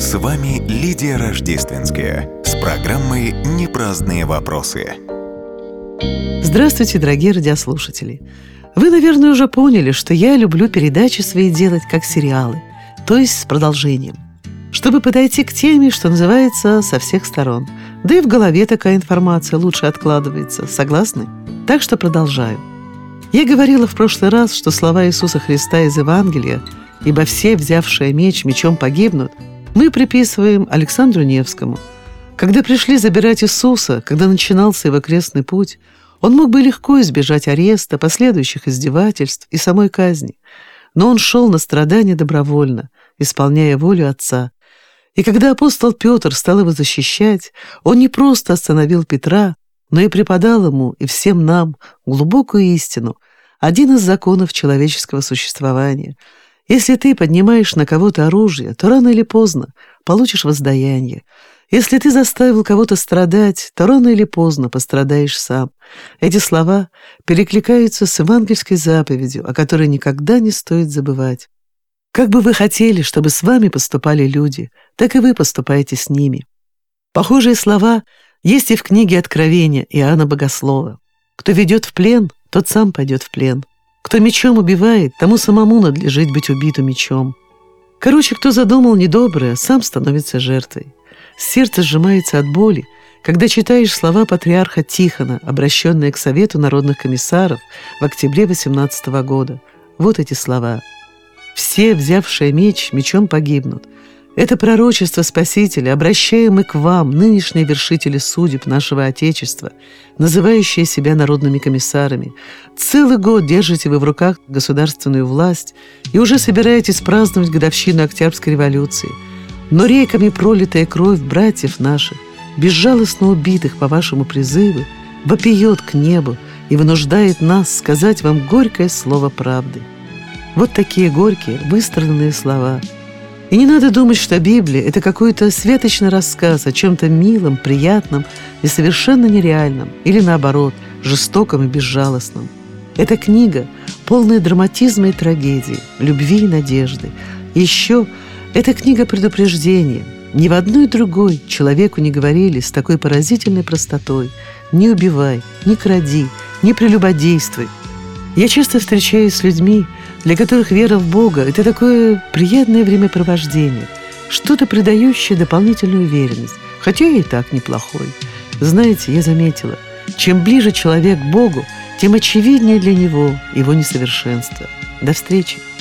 С вами Лидия Рождественская с программой «Непраздные вопросы». Здравствуйте, дорогие радиослушатели! Вы, наверное, уже поняли, что я люблю передачи свои делать как сериалы, то есть с продолжением, чтобы подойти к теме, что называется, со всех сторон. Да и в голове такая информация лучше откладывается. Согласны? Так что продолжаю. Я говорила в прошлый раз, что слова Иисуса Христа из Евангелия «Ибо все, взявшие меч, мечом погибнут», мы приписываем Александру Невскому. Когда пришли забирать Иисуса, когда начинался его крестный путь, он мог бы легко избежать ареста, последующих издевательств и самой казни. Но он шел на страдания добровольно, исполняя волю Отца. И когда апостол Петр стал его защищать, он не просто остановил Петра, но и преподал ему и всем нам глубокую истину, один из законов человеческого существования. Если ты поднимаешь на кого-то оружие, то рано или поздно получишь воздаяние. Если ты заставил кого-то страдать, то рано или поздно пострадаешь сам. Эти слова перекликаются с евангельской заповедью, о которой никогда не стоит забывать. Как бы вы хотели, чтобы с вами поступали люди, так и вы поступаете с ними. Похожие слова есть и в книге Откровения Иоанна Богослова. Кто ведет в плен, тот сам пойдет в плен. Кто мечом убивает, тому самому надлежит быть убитым мечом. Короче, кто задумал недоброе, сам становится жертвой. Сердце сжимается от боли, когда читаешь слова патриарха Тихона, обращенные к Совету народных комиссаров в октябре 18 года. Вот эти слова. «Все, взявшие меч, мечом погибнут». Это пророчество Спасителя, обращаемое к вам, нынешние вершители судеб нашего Отечества, называющие себя народными комиссарами. Целый год держите вы в руках государственную власть и уже собираетесь праздновать годовщину Октябрьской революции. Но реками пролитая кровь братьев наших, безжалостно убитых по вашему призыву, вопиет к небу и вынуждает нас сказать вам горькое слово правды. Вот такие горькие, выстраданные слова. И не надо думать, что Библия – это какой-то святочный рассказ о чем-то милом, приятном и совершенно нереальном, или наоборот, жестоком и безжалостном. Это книга, полная драматизма и трагедии, любви и надежды. И еще это книга предупреждения. Ни в одной другой человеку не говорили с такой поразительной простотой: «Не убивай, не кради, не прелюбодействуй». Я часто встречаюсь с людьми, для которых вера в Бога – это такое приятное времяпровождение, что-то придающее дополнительную уверенность, хотя и так неплохой. Знаете, я заметила, чем ближе человек к Богу, тем очевиднее для него его несовершенство. До встречи!